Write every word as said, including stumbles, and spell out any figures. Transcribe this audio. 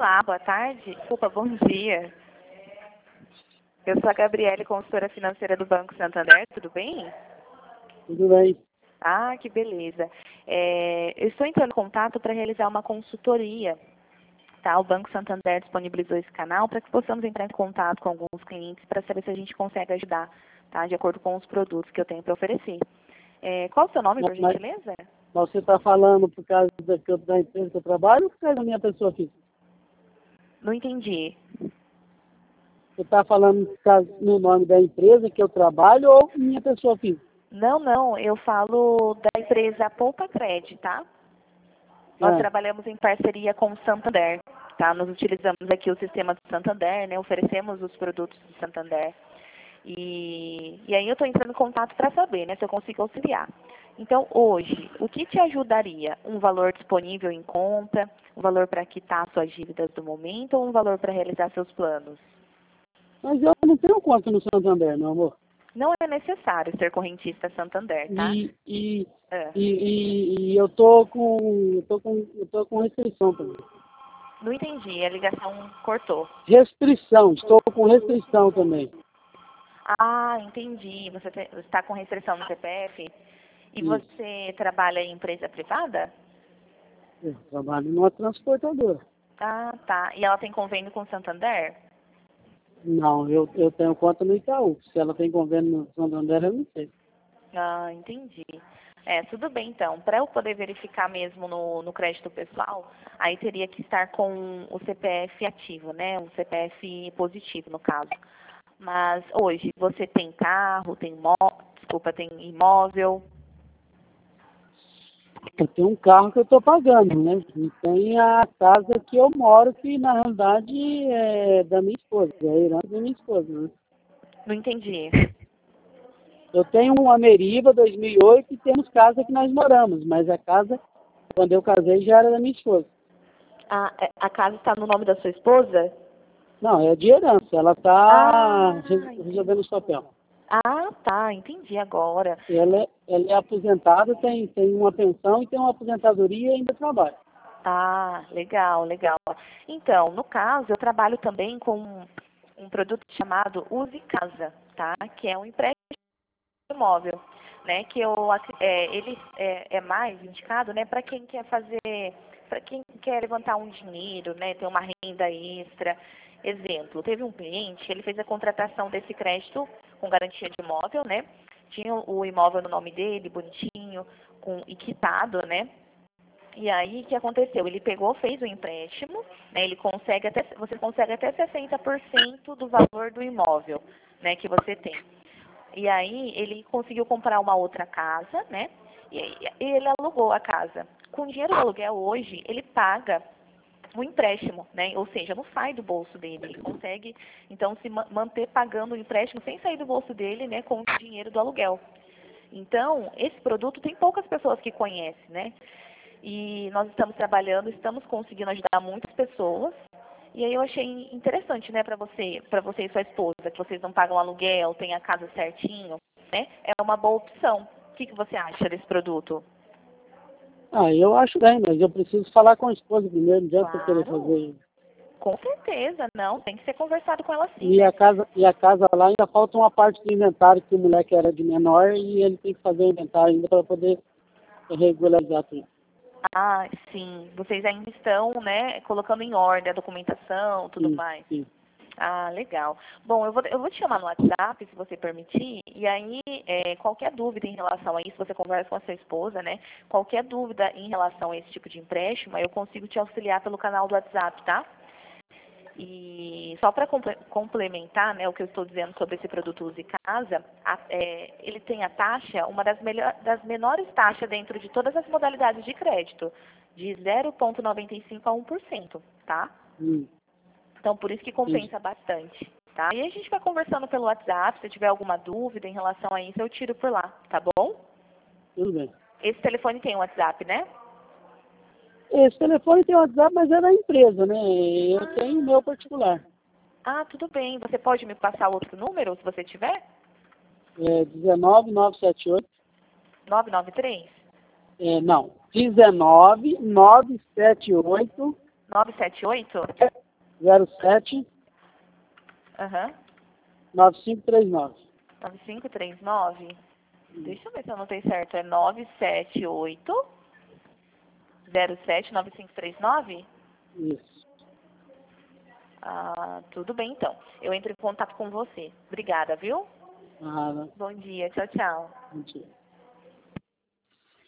Olá, boa tarde. Desculpa, bom dia. Eu sou a Gabriele, consultora financeira do Banco Santander, tudo bem? Tudo bem. Ah, que beleza. É, eu estou entrando em contato para realizar uma consultoria. Tá? O Banco Santander disponibilizou esse canal para que possamos entrar em contato com alguns clientes para saber se a gente consegue ajudar, tá? De acordo com os produtos que eu tenho para oferecer. É, qual o seu nome, por Mas, gentileza? mas você está falando por causa da, que eu- da empresa que eu trabalho ou por causa da minha pessoa física? Não entendi. Você está falando por causa no nome da empresa que eu trabalho ou minha pessoa física? Não, não, eu falo da empresa Poupa Cred, tá? Nós Ah, trabalhamos em parceria com o Santander, tá? Nós utilizamos aqui o sistema do Santander, né? Oferecemos os produtos do Santander. E, e aí eu estou entrando em contato para saber, né? Se eu consigo auxiliar. Então, hoje, o que te ajudaria? Um valor disponível em conta, um valor para quitar suas dívidas do momento ou um valor para realizar seus planos? mas eu não tenho conta no Santander, meu amor. Não é necessário ser correntista Santander, tá? E, e, Ah, e, e, e eu tô com, eu tô com, eu tô com restrição também. não entendi, a ligação cortou. Restrição, estou com restrição também. Ah, entendi. Você te- você está com restrição no C P F? E Isso. você trabalha em empresa privada? Eu trabalho numa transportadora. Ah, tá. E ela tem convênio com o Santander? Não, eu, eu tenho conta no Itaú. Se ela tem convênio no Santander, eu não sei. Ah, entendi. É, tudo bem então. Para eu poder verificar mesmo no, no crédito pessoal, aí teria que estar com o C P F ativo, né? Um C P F positivo, no caso. Mas hoje, você tem carro, tem imó... desculpa, tem imóvel? Eu tenho um carro que eu estou pagando, né? E tem a casa que eu moro, que na realidade é da minha esposa, é a herança da minha esposa, né? Não entendi. Eu tenho uma Meriva dois mil e oito e temos casa que nós moramos, mas a casa, quando eu casei, já era da minha esposa. Ah, é- a casa está no nome da sua esposa? Não, é de herança, ela está Ah, entendi. resolvendo os papéis. Ah, tá, entendi agora. Ela, é- ela é aposentada, tem, tem uma pensão e tem uma aposentadoria e ainda trabalha. Ah, legal, legal. Então, no caso, eu trabalho também com um, um produto chamado Use Casa, tá? Que é um empréstimo imóvel, né? Que eu, ac- é, ele é, é mais indicado, né? Para quem quer fazer, para quem quer levantar um dinheiro, né? Ter uma renda extra. Exemplo, teve um cliente, ele fez a contratação desse crédito com garantia de imóvel, né? Tinha o imóvel no nome dele, bonitinho, com e quitado, né? E aí, o que aconteceu? Ele pegou, fez o empréstimo, né? Ele consegue até, você consegue até sessenta por cento do valor do imóvel, né, que você tem. E aí, ele conseguiu comprar uma outra casa, né? E, e ele alugou a casa. Com o dinheiro do aluguel hoje, ele paga o empréstimo, né? Ou seja, não sai do bolso dele. Ele consegue, então, se ma- manter pagando o empréstimo sem sair do bolso dele, né, com o dinheiro do aluguel. Então, esse produto tem poucas pessoas que conhecem, né? E nós estamos trabalhando, estamos conseguindo ajudar muitas pessoas. E aí eu achei interessante, né, para você, para você e sua esposa, que vocês não pagam aluguel, tem a casa certinho, né? É uma boa opção. O que, que você acha desse produto? Ah, eu acho bem, mas eu preciso falar com a esposa primeiro, não adianta eu querer Claro, fazer. com certeza, não, tem que ser conversado com ela sim, E né? a casa, e a casa lá ainda falta uma parte do inventário que o moleque era de menor e ele tem que fazer o inventário ainda para poder regularizar tudo. Ah, sim, vocês ainda estão, né, colocando em ordem a documentação, tudo Sim, mais. sim. Ah, legal. Bom, eu vou, eu vou te chamar no WhatsApp, se você permitir, e aí é, qualquer dúvida em relação a isso, você conversa com a sua esposa, né? Qualquer dúvida em relação a esse tipo de empréstimo, eu consigo te auxiliar pelo canal do WhatsApp, tá? E só para complementar, né, o que eu estou dizendo sobre esse produto Use Casa, a- é, ele tem a taxa, uma das, melhor, das menores taxas dentro de todas as modalidades de crédito, de zero vírgula noventa e cinco a um por cento, tá? Hum, Então, por isso que entendi. compensa bastante, tá? E a gente vai conversando pelo WhatsApp, se tiver alguma dúvida em relação a isso, eu tiro por lá, tá bom? Tudo bem. Esse telefone tem WhatsApp, né? Esse telefone tem WhatsApp, mas é da empresa, né? Eu tenho o Ah, meu particular. ah, tudo bem. Você pode me passar outro número, se você tiver? É dezenove nove sete oito. Nove nove três. É, não. dezenove nove sete oito nove sete oito? zero sete Aham. nove cinco três nove. nove cinco três nove? Deixa eu ver se eu anotei certo. É nove sete oito zero sete nove cinco três nove? Isso. Ah, tudo bem então. Eu entro em contato com você. Obrigada, viu? Ah, Bom dia. Tchau, tchau. mentira.